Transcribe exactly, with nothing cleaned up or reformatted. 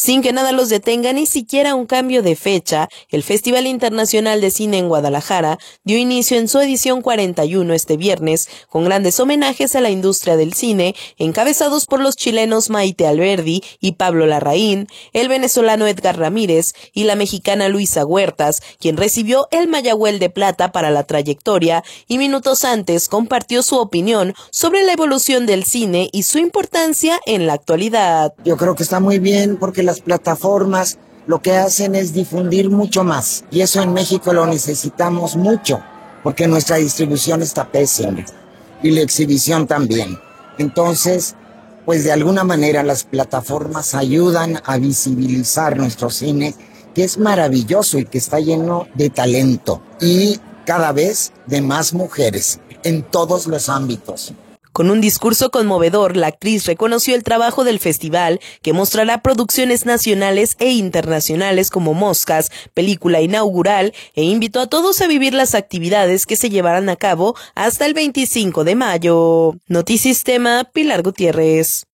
Sin que nada los detenga, ni siquiera un cambio de fecha, el Festival Internacional de Cine en Guadalajara dio inicio en su edición cuarenta y uno este viernes, con grandes homenajes a la industria del cine, encabezados por los chilenos Maite Alberdi y Pablo Larraín, el venezolano Edgar Ramírez y la mexicana Luisa Huertas, quien recibió el Mayagüel de Plata para la trayectoria y minutos antes compartió su opinión sobre la evolución del cine y su importancia en la actualidad. Yo creo que está muy bien porque las plataformas lo que hacen es difundir mucho más, y eso en México lo necesitamos mucho, porque nuestra distribución está pésima y la exhibición también. Entonces, pues de alguna manera las plataformas ayudan a visibilizar nuestro cine, que es maravilloso y que está lleno de talento, y cada vez de más mujeres en todos los ámbitos. Con un discurso conmovedor, la actriz reconoció el trabajo del festival, que mostrará producciones nacionales e internacionales como Moscas, película inaugural, e invitó a todos a vivir las actividades que se llevarán a cabo hasta el veinticinco de mayo. Notisistema, Pilar Gutiérrez.